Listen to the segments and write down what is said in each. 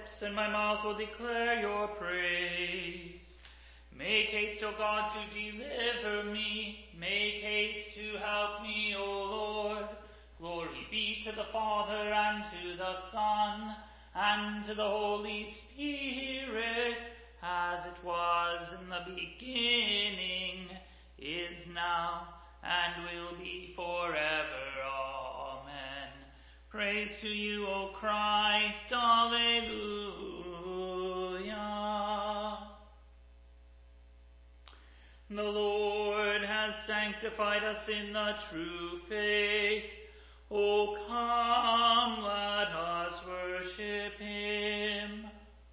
lips and my mouth will declare your praise. Make haste, O God, to deliver me. Make haste to help me, O Lord. Glory be to the Father, and to the Son, and to the Holy Spirit, as it was in the beginning, is now, and will be forever. Amen. Praise to you, O Christ. Alleluia. The Lord has sanctified us in the true faith. O come, let us worship him.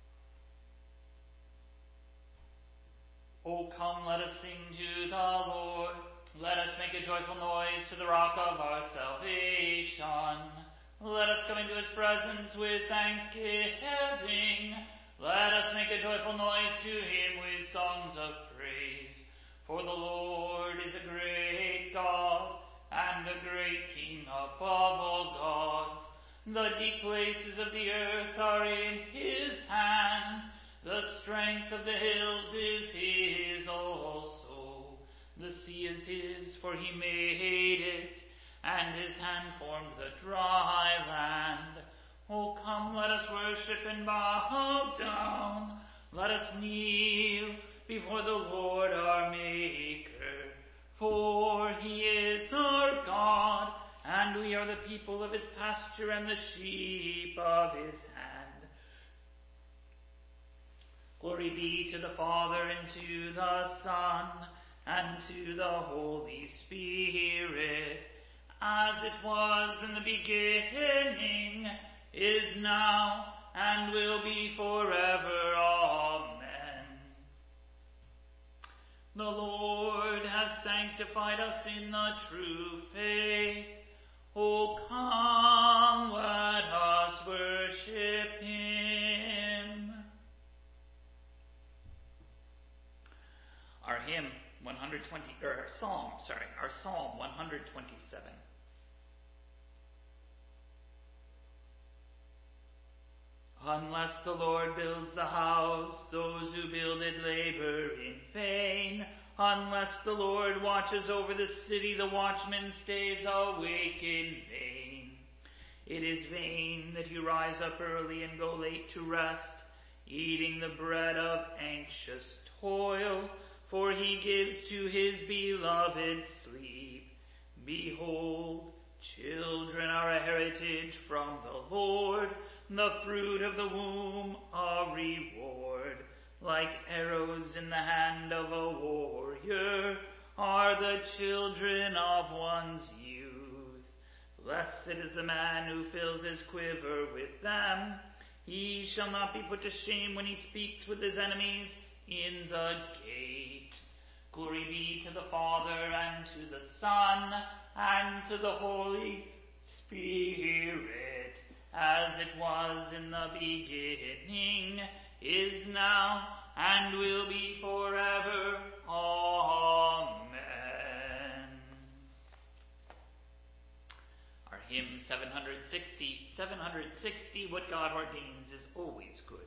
O come, let us sing to the Lord. Let us make a joyful noise to the rock of our salvation. Let us come into his presence with thanksgiving. Let us make a joyful noise to him with songs of praise. For the Lord is a great God, and a great King above all gods. The deep places of the earth are in his hands. The strength of the hills is his also. The sea is his, for he made it, and his hand formed the dry land. O come, let us worship and bow down. Let us kneel before the Lord our Maker. For he is our God, and we are the people of his pasture and the sheep of his hand. Glory be to the Father, and to the Son, and to the Holy Spirit, as it was in the beginning, is now, and will be forever. Amen. The Lord has sanctified us in the true faith. O come, let us worship him. Our Psalm 127. Unless the Lord builds the house, those who build it labor in vain. Unless the Lord watches over the city, the watchman stays awake in vain. It is vain that you rise up early and go late to rest, eating the bread of anxious toil, for he gives to his beloved sleep. Behold, children are a heritage from the Lord, the fruit of the womb a reward. Like arrows in the hand of a warrior are the children of one's youth. Blessed is the man who fills his quiver with them. He shall not be put to shame when he speaks with his enemies in the gate. Glory be to the Father, and to the Son, and to the Holy Spirit, as it was in the beginning, is now, and will be forever. Amen. Our hymn 760, What God Ordains is Always Good.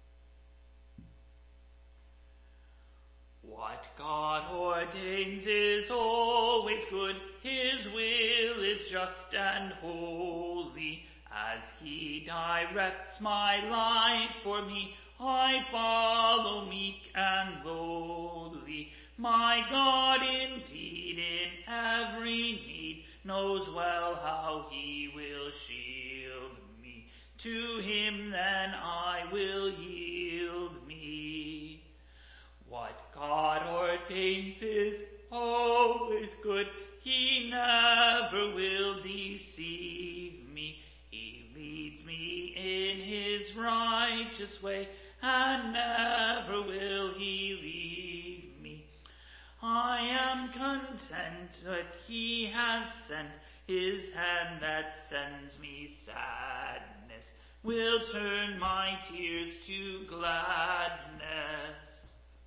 What God ordains is always good. His will is just and holy. As he directs my life for me, I follow meek and lowly. My God indeed in every need knows well how he will shield me. To him then I will yield me. What God ordains is always good. He never will deceive me. He leads me in his righteous way, and never will he leave me. I am content that he has sent his hand that sends me sadness, will turn my tears to gladness.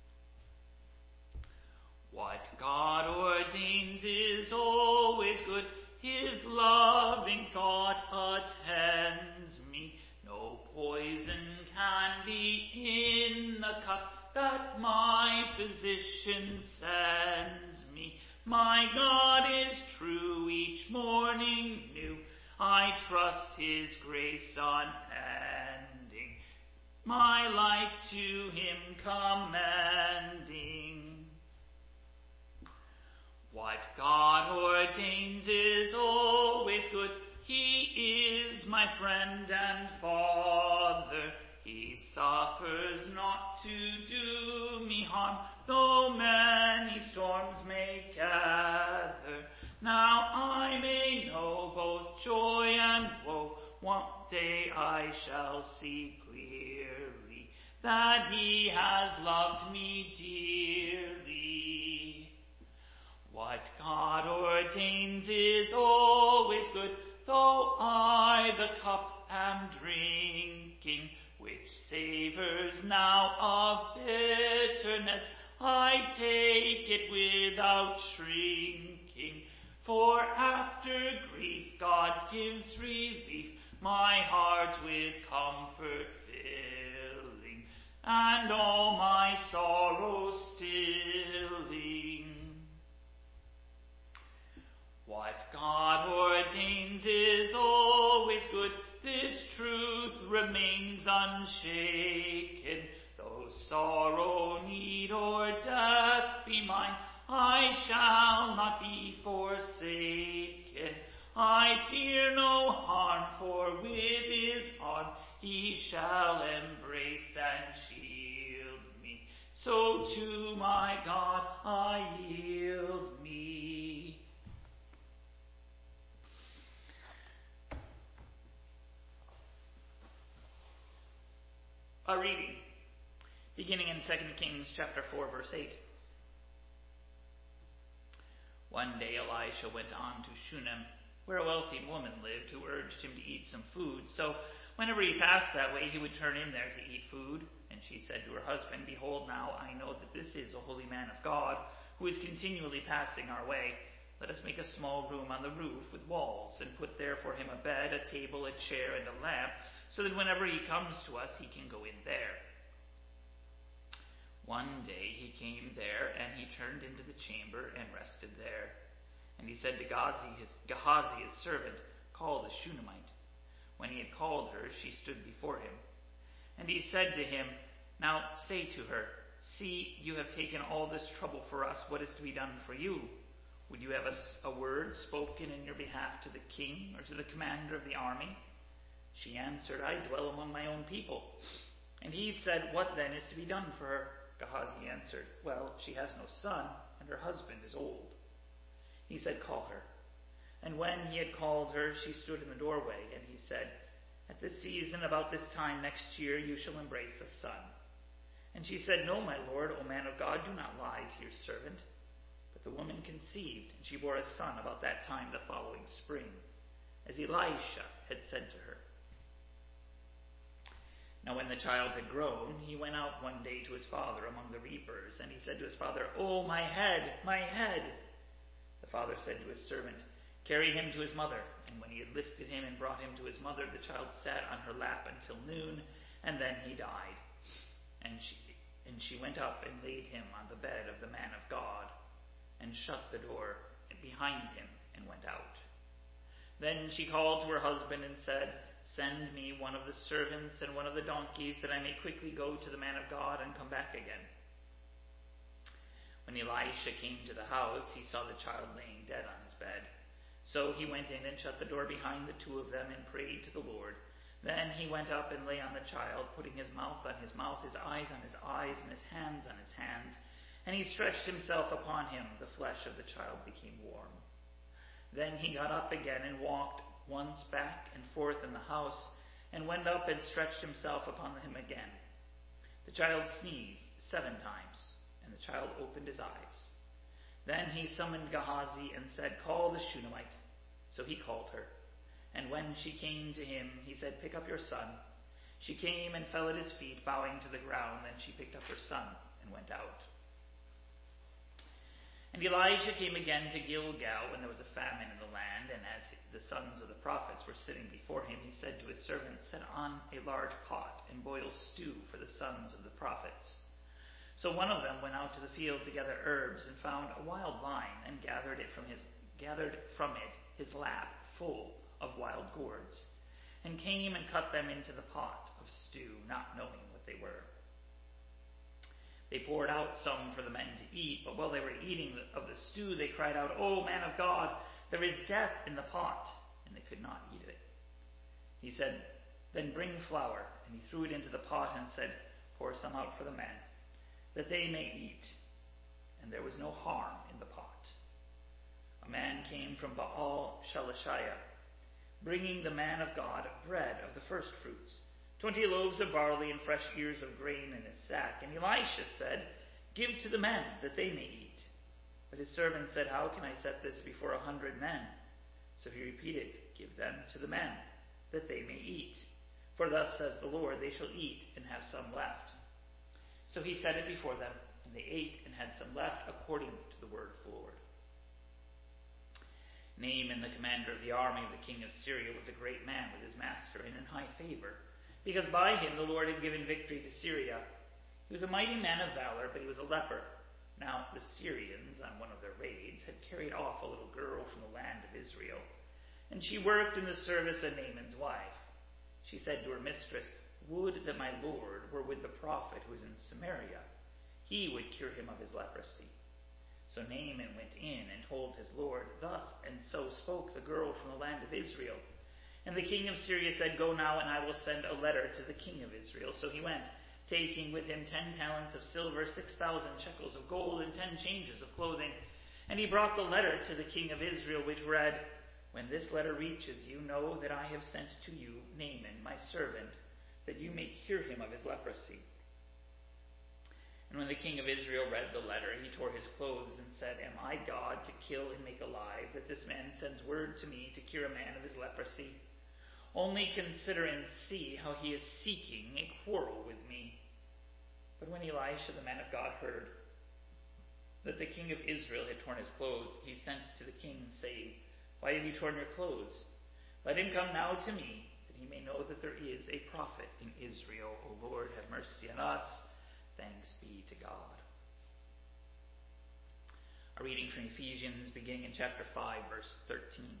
What God ordains is always good. His loving thought attends me. No poison can that my physician sends me. My God is true, each morning new. I trust his grace unending, my life to him commending. What God ordains is always good. He is my friend and Father. He suffers not to do me harm, though many storms may gather. Now I may know both joy and woe. One day I shall see clearly that he has loved me dearly. What God ordains is always good, though I the cup am drinking, which savours now of bitterness, I take it without shrinking. For after grief God gives relief, my heart with comfort filling, and all my sorrows stilling. What God ordains is always good, this truth remains unshaken. Though sorrow, need, or death be mine, I shall not be forsaken. I fear no harm, for with his arm he shall embrace and shield me. So to my God I yield me. A reading beginning in 2 Kings chapter 4, verse 8. One day Elisha went on to Shunem, where a wealthy woman lived who urged him to eat some food. So whenever he passed that way, he would turn in there to eat food. And she said to her husband, Behold, now I know that this is a holy man of God, who is continually passing our way. Let us make a small room on the roof with walls, and put there for him a bed, a table, a chair, and a lamp, so that whenever he comes to us, he can go in there. One day he came there, and he turned into the chamber and rested there. And he said to Gehazi, his servant, Call the Shunammite. When he had called her, she stood before him. And he said to him, Now say to her, See, you have taken all this trouble for us. What is to be done for you? Would you have a word spoken in your behalf to the king or to the commander of the army? She answered, I dwell among my own people. And he said, What then is to be done for her? Gehazi answered, Well, she has no son, and her husband is old. He said, Call her. And when he had called her, she stood in the doorway, and he said, At this season, about this time next year, you shall embrace a son. And she said, No, my lord, O man of God, do not lie to your servant. But the woman conceived, and she bore a son about that time the following spring, as Elisha had said to her. Now when the child had grown, he went out one day to his father among the reapers, and he said to his father, Oh, my head, my head! The father said to his servant, Carry him to his mother. And when he had lifted him and brought him to his mother, the child sat on her lap until noon, and then he died. And she went up and laid him on the bed of the man of God, and shut the door behind him, and went out. Then she called to her husband and said, Send me one of the servants and one of the donkeys, that I may quickly go to the man of God and come back again. When Elisha came to the house, he saw the child laying dead on his bed. So he went in and shut the door behind the two of them and prayed to the Lord. Then he went up and lay on the child, putting his mouth on his mouth, his eyes on his eyes, and his hands on his hands. And he stretched himself upon him. The flesh of the child became warm. Then he got up again and walked once back and forth in the house, and went up and stretched himself upon him again. The child sneezed 7 times, and the child opened his eyes. Then he summoned Gehazi and said, Call the Shunammite. So he called her. And when she came to him, he said, Pick up your son. She came and fell at his feet, bowing to the ground. Then she picked up her son and went out. And Elijah came again to Gilgal when there was a famine in the land, and as the sons of the prophets were sitting before him, he said to his servants, Set on a large pot and boil stew for the sons of the prophets. So one of them went out to the field to gather herbs, and found a wild vine, and gathered from it his lap full of wild gourds, and came and cut them into the pot of stew, not knowing what they were. They poured out some for the men to eat, but while they were eating of the stew, they cried out, "O man of God, there is death in the pot," and they could not eat it. He said, "Then bring flour," and he threw it into the pot and said, "Pour some out for the men, that they may eat." And there was no harm in the pot. A man came from Baal Shalishah, bringing the man of God bread of the first fruits, 20 loaves of barley and fresh ears of grain in his sack. And Elisha said, "Give to the men, that they may eat." But his servant said, "How can I set this before 100 men? So he repeated, "Give them to the men, that they may eat. For thus says the Lord, they shall eat and have some left." So he set it before them, and they ate and had some left, according to the word of the Lord. Naaman, the commander of the army of the king of Syria, was a great man with his master and in high favor, because by him the Lord had given victory to Syria. He was a mighty man of valor, but he was a leper. Now the Syrians, on one of their raids, had carried off a little girl from the land of Israel, and she worked in the service of Naaman's wife. She said to her mistress, "Would that my Lord were with the prophet who is in Samaria. He would cure him of his leprosy." So Naaman went in and told his Lord, "Thus and so spoke the girl from the land of Israel." And the king of Syria said, "Go now, and I will send a letter to the king of Israel." So he went, taking with him 10 talents of silver, 6,000 shekels of gold, and 10 changes of clothing. And he brought the letter to the king of Israel, which read, "When this letter reaches you, know that I have sent to you Naaman, my servant, that you may cure him of his leprosy." And when the king of Israel read the letter, he tore his clothes and said, "Am I God to kill and make alive, that this man sends word to me to cure a man of his leprosy? Only consider and see how he is seeking a quarrel with me." But when Elisha, the man of God, heard that the king of Israel had torn his clothes, he sent to the king, saying, "Why have you torn your clothes? Let him come now to me, that he may know that there is a prophet in Israel. O Lord, have mercy on us. Thanks be to God." A reading from Ephesians, beginning in chapter 5, verse 13.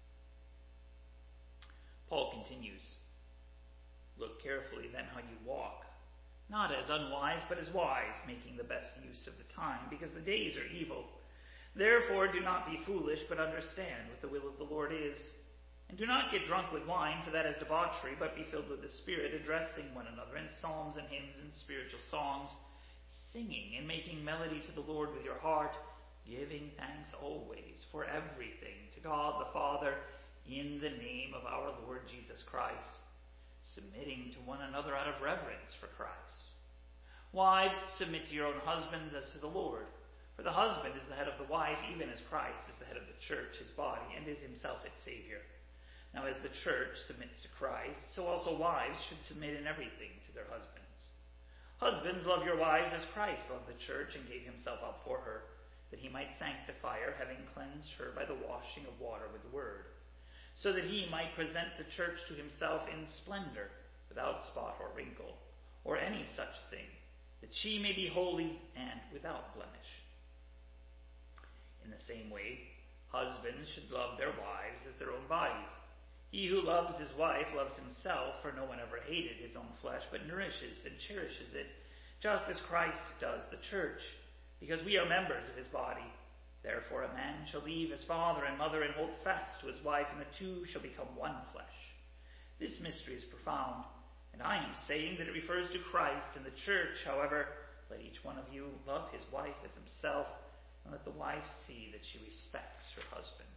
Paul continues, "Look carefully then how you walk, not as unwise, but as wise, making the best use of the time, because the days are evil. Therefore do not be foolish, but understand what the will of the Lord is. And do not get drunk with wine, for that is debauchery, but be filled with the Spirit, addressing one another in psalms and hymns and spiritual songs, singing and making melody to the Lord with your heart, giving thanks always for everything to God the Father, in the name of our Lord Jesus Christ, submitting to one another out of reverence for Christ. Wives, submit to your own husbands as to the Lord. For the husband is the head of the wife, even as Christ is the head of the church, his body, and is himself its Savior. Now as the church submits to Christ, so also wives should submit in everything to their husbands. Husbands, love your wives as Christ loved the church and gave himself up for her, that he might sanctify her, having cleansed her by the washing of water with the word, so that he might present the church to himself in splendor, without spot or wrinkle, or any such thing, that she may be holy and without blemish. In the same way, husbands should love their wives as their own bodies. He who loves his wife loves himself, for no one ever hated his own flesh, but nourishes and cherishes it, just as Christ does the church, because we are members of his body. Therefore a man shall leave his father and mother and hold fast to his wife, and the two shall become one flesh. This mystery is profound, and I am saying that it refers to Christ and the church. However, let each one of you love his wife as himself, and let the wife see that she respects her husband.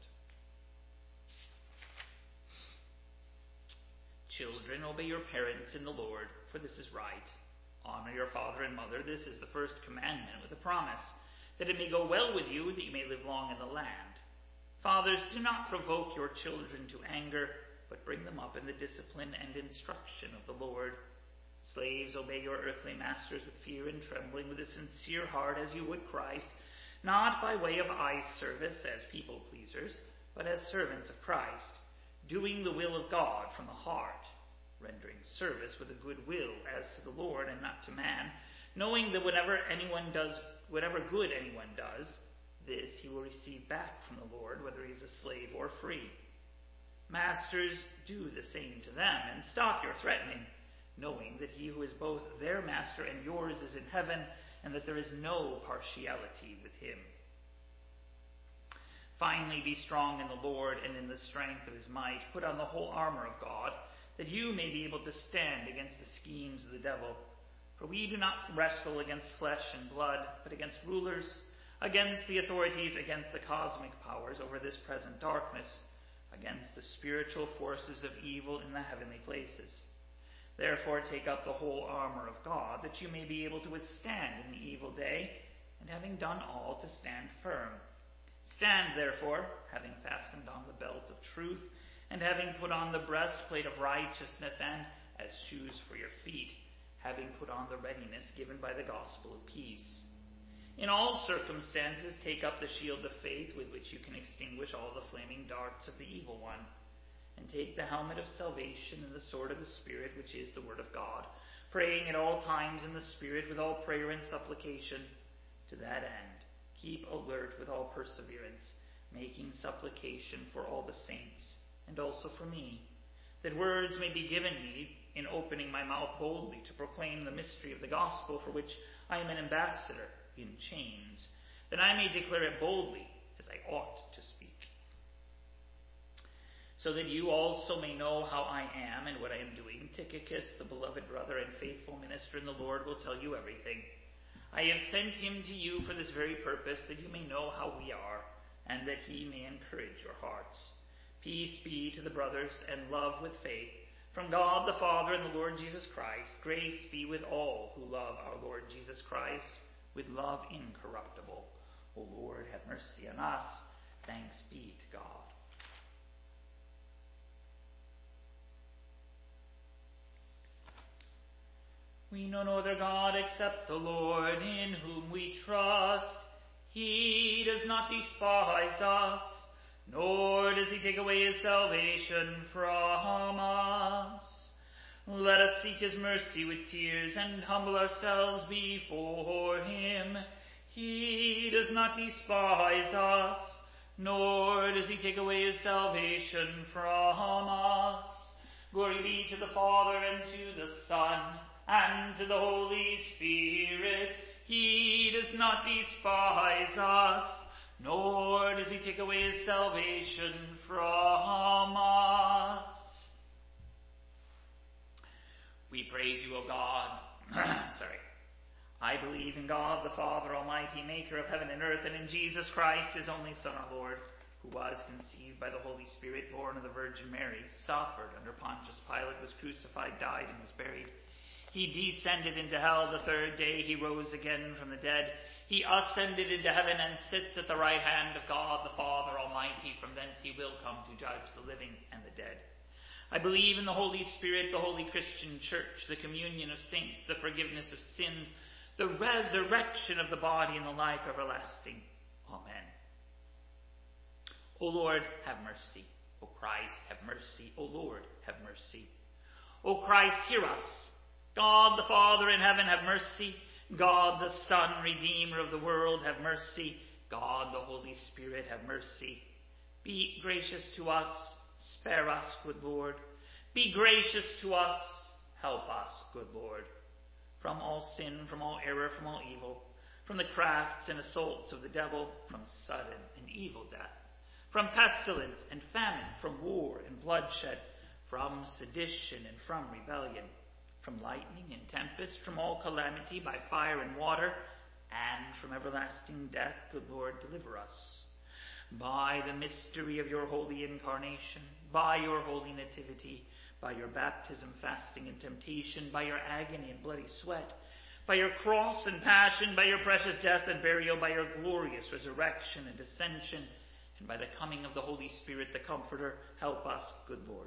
Children, obey your parents in the Lord, for this is right. Honor your father and mother. This is the first commandment with a promise, that it may go well with you, that you may live long in the land. Fathers, do not provoke your children to anger, but bring them up in the discipline and instruction of the Lord. Slaves, obey your earthly masters with fear and trembling, with a sincere heart, as you would Christ, not by way of eye service as people pleasers, but as servants of Christ, doing the will of God from the heart, rendering service with a good will as to the Lord and not to man, knowing that whatever good anyone does, this he will receive back from the Lord, whether he is a slave or free. Masters, do the same to them, and stop your threatening, knowing that he who is both their master and yours is in heaven, and that there is no partiality with him. Finally, be strong in the Lord and in the strength of his might. Put on the whole armor of God, that you may be able to stand against the schemes of the devil. For we do not wrestle against flesh and blood, but against rulers, against the authorities, against the cosmic powers over this present darkness, against the spiritual forces of evil in the heavenly places. Therefore take up the whole armor of God, that you may be able to withstand in the evil day, and having done all, to stand firm. Stand therefore, having fastened on the belt of truth, and having put on the breastplate of righteousness, and as shoes for your feet, having put on the readiness given by the gospel of peace. In all circumstances take up the shield of faith, with which you can extinguish all the flaming darts of the evil one. And take the helmet of salvation and the sword of the Spirit, which is the word of God, praying at all times in the Spirit with all prayer and supplication. To that end, keep alert with all perseverance, making supplication for all the saints, and also for me, that words may be given me in opening my mouth boldly to proclaim the mystery of the gospel, for which I am an ambassador in chains, that I may declare it boldly as I ought to speak. So that you also may know how I am and what I am doing, Tychicus, the beloved brother and faithful minister in the Lord, will tell you everything. I have sent him to you for this very purpose, that you may know how we are, and that he may encourage your hearts. Peace be to the brothers, and love with faith, from God the Father and the Lord Jesus Christ. Grace be with all who love our Lord Jesus Christ, with love incorruptible. O Lord, have mercy on us. Thanks be to God. We know no other God except the Lord, in whom we trust. He does not despise us, nor does he take away his salvation from us. Let us seek his mercy with tears and humble ourselves before him. He does not despise us, nor does he take away his salvation from us. Glory be to the Father, and to the Son, and to the Holy Spirit. He does not despise us, nor does he take away his salvation from us. We praise you, O God. I believe in God, the Father Almighty, maker of heaven and earth, and in Jesus Christ, his only Son, our Lord, who was conceived by the Holy Spirit, born of the Virgin Mary, suffered under Pontius Pilate, was crucified, died, and was buried. He descended into hell. The third day he rose again from the dead. He ascended into heaven and sits at the right hand of God the Father Almighty. From thence he will come to judge the living and the dead. I believe in the Holy Spirit, the holy Christian Church, the communion of saints, the forgiveness of sins, the resurrection of the body, and the life everlasting. Amen. O Lord, have mercy. O Christ, have mercy. O Lord, have mercy. O Christ, hear us. God the Father in heaven, have mercy. God the Son, Redeemer of the world, have mercy. God the Holy Spirit, have mercy. Be gracious to us. Spare us, good Lord. Be gracious to us. Help us, good Lord. From all sin, from all error, from all evil, from the crafts and assaults of the devil, from sudden and evil death, from pestilence and famine, from war and bloodshed, from sedition and from rebellion, from lightning and tempest, from all calamity by fire and water, and from everlasting death, good Lord, deliver us. By the mystery of your holy incarnation, by your holy nativity, by your baptism, fasting, and temptation, by your agony and bloody sweat, by your cross and passion, by your precious death and burial, by your glorious resurrection and ascension, and by the coming of the Holy Spirit, the Comforter, help us, good Lord.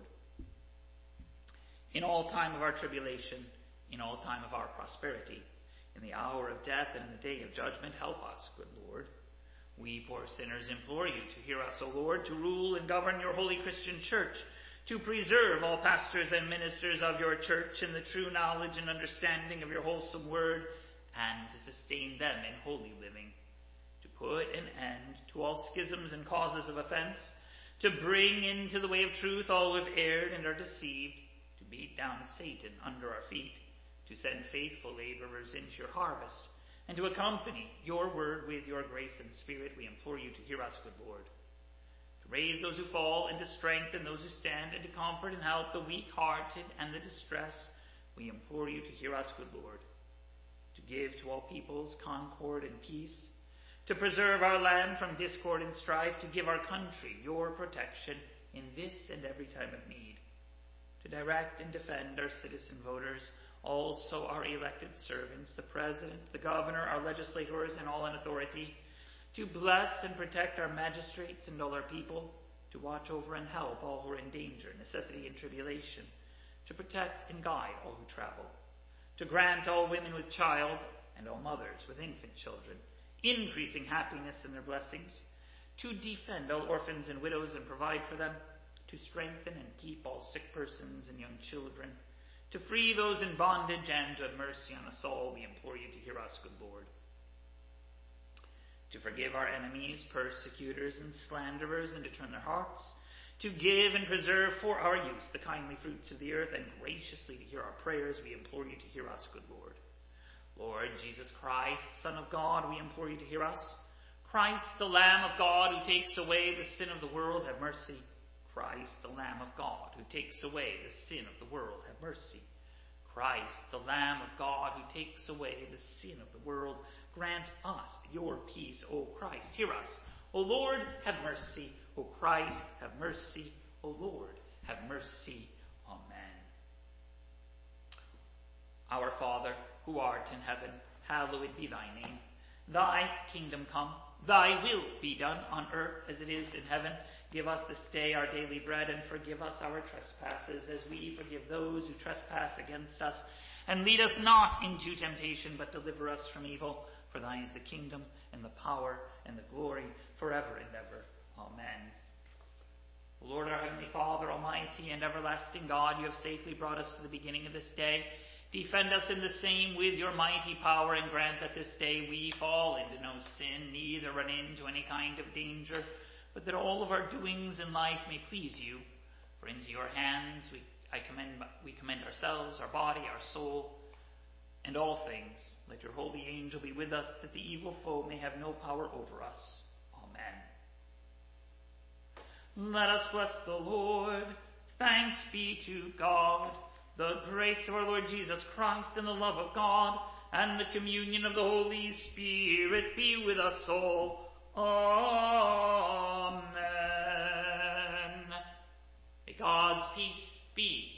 In all time of our tribulation, in all time of our prosperity, in the hour of death and in the day of judgment, help us, good Lord. We poor sinners implore you to hear us, O Lord, to rule and govern your holy Christian church, to preserve all pastors and ministers of your church in the true knowledge and understanding of your wholesome word, and to sustain them in holy living, to put an end to all schisms and causes of offense, to bring into the way of truth all who have erred and are deceived, to beat down Satan under our feet, to send faithful laborers into your harvest, and to accompany your word with your grace and spirit, we implore you to hear us, good Lord. To raise those who fall, and to strengthen those who stand, and to comfort and help the weak-hearted and the distressed, we implore you to hear us, good Lord. To give to all peoples concord and peace, to preserve our land from discord and strife, to give our country your protection in this and every time of need, to direct and defend our citizen voters, also our elected servants, the President, the Governor, our legislators, and all in authority, to bless and protect our magistrates and all our people, to watch over and help all who are in danger, necessity, and tribulation, to protect and guide all who travel, to grant all women with child and all mothers with infant children increasing happiness in their blessings, to defend all orphans and widows and provide for them, to strengthen and keep all sick persons and young children, to free those in bondage, and to have mercy on us all, we implore you to hear us, good Lord. To forgive our enemies, persecutors, and slanderers, and to turn their hearts, to give and preserve for our use the kindly fruits of the earth, and graciously to hear our prayers, we implore you to hear us, good Lord. Lord Jesus Christ, Son of God, we implore you to hear us. Christ, the Lamb of God, who takes away the sin of the world, have mercy. Christ, the Lamb of God, who takes away the sin of the world, have mercy. Christ, the Lamb of God, who takes away the sin of the world, grant us your peace, O Christ. Hear us. O Lord, have mercy. O Christ, have mercy. O Lord, have mercy. Amen. Our Father, who art in heaven, hallowed be thy name. Thy kingdom come, thy will be done on earth as it is in heaven. Give us this day our daily bread, and forgive us our trespasses, as we forgive those who trespass against us. And lead us not into temptation, but deliver us from evil. For thine is the kingdom, and the power, and the glory, forever and ever. Amen. Lord, our heavenly Father, almighty and everlasting God, you have safely brought us to the beginning of this day. Defend us in the same with your mighty power, and grant that this day we fall into no sin, neither run into any kind of danger, but that all of our doings in life may please you. For into your hands we commend ourselves, our body, our soul, and all things. Let your holy angel be with us, that the evil foe may have no power over us. Amen. Let us bless the Lord. Thanks be to God. The grace of our Lord Jesus Christ, and the love of God, and the communion of the Holy Spirit be with us all. Amen. May God's peace be